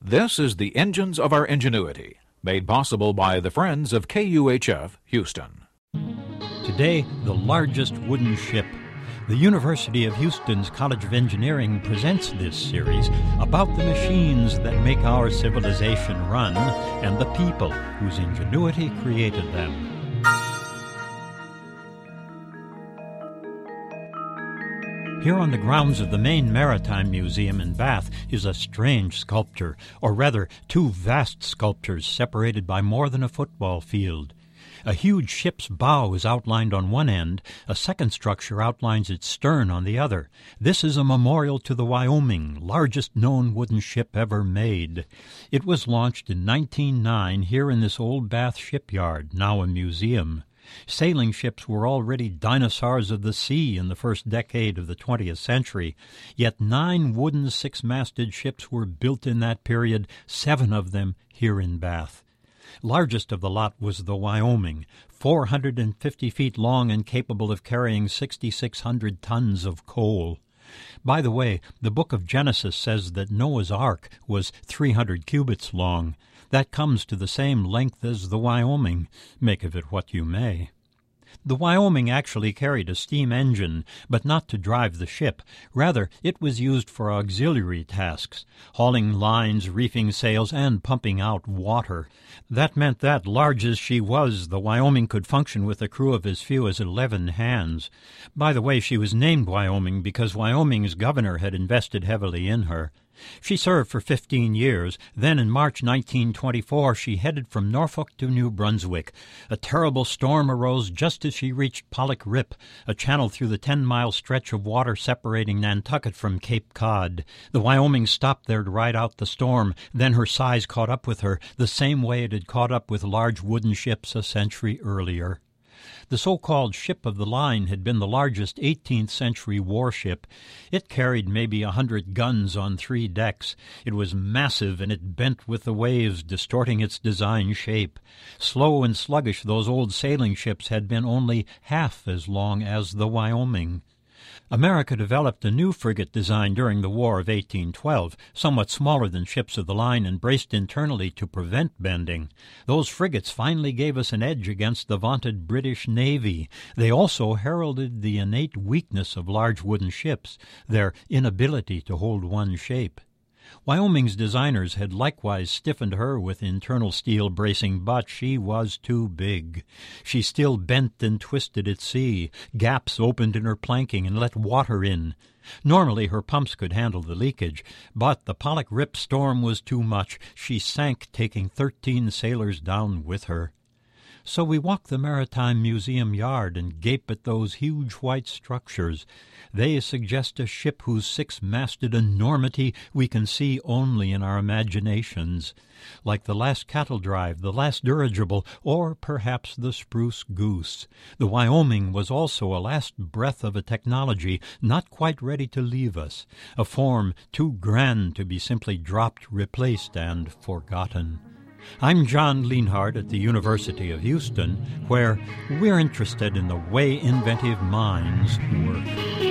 This is the Engines of Our Ingenuity, made possible by the Friends of KUHF Houston. Today, the largest wooden ship. The University of Houston's College of Engineering presents this series about the machines that make our civilization run and the people whose ingenuity created them. Here on the grounds of the Maine Maritime Museum in Bath is a strange sculpture, or rather, two vast sculptures separated by more than a football field. A huge ship's bow is outlined on one end, a second structure outlines its stern on the other. This is a memorial to the Wyoming, largest known wooden ship ever made. It was launched in 1909 here in this old Bath shipyard, now a museum. Sailing ships were already dinosaurs of the sea in the first decade of the 20th century, yet 9 wooden six-masted ships were built in that period, 7 of them here in Bath. Largest of the lot was the Wyoming, 450 feet long and capable of carrying 6,600 tons of coal. By the way, the book of Genesis says that Noah's Ark was 300 cubits long. That comes to the same length as the Wyoming. Make of it what you may. The Wyoming actually carried a steam engine, but not to drive the ship. Rather, it was used for auxiliary tasks, hauling lines, reefing sails, and pumping out water. That meant that, large as she was, the Wyoming could function with a crew of as few as 11 hands. By the way, she was named Wyoming because Wyoming's governor had invested heavily in her. She served for 15 years. Then in March 1924 she headed from Norfolk to New Brunswick. A terrible storm arose just as she reached Pollock Rip, a channel through the 10-mile stretch of water separating Nantucket from Cape Cod. The Wyoming stopped there to ride out the storm. Then her size caught up with her, the same way it had caught up with large wooden ships a century earlier. The so-called ship of the line had been the largest 18th-century warship. It carried maybe 100 guns on 3 decks. It was massive, and it bent with the waves, distorting its design shape. Slow and sluggish, those old sailing ships had been only half as long as the Wyoming. America developed a new frigate design during the War of 1812, somewhat smaller than ships of the line and braced internally to prevent bending. Those frigates finally gave us an edge against the vaunted British Navy. They also heralded the innate weakness of large wooden ships, their inability to hold one shape. Wyoming's designers had likewise stiffened her with internal steel bracing, but she was too big. She still bent and twisted at sea. Gaps opened in her planking and let water in. Normally her pumps could handle the leakage, but the Pollock Rip storm was too much. She sank, taking 13 sailors down with her. So we walk the Maritime Museum yard and gape at those huge white structures. They suggest a ship whose 6-masted enormity we can see only in our imaginations, like the last cattle drive, the last dirigible, or perhaps the Spruce Goose. The Wyoming was also a last breath of a technology not quite ready to leave us, a form too grand to be simply dropped, replaced, and forgotten. I'm John Lienhardt at the University of Houston, where we're interested in the way inventive minds work.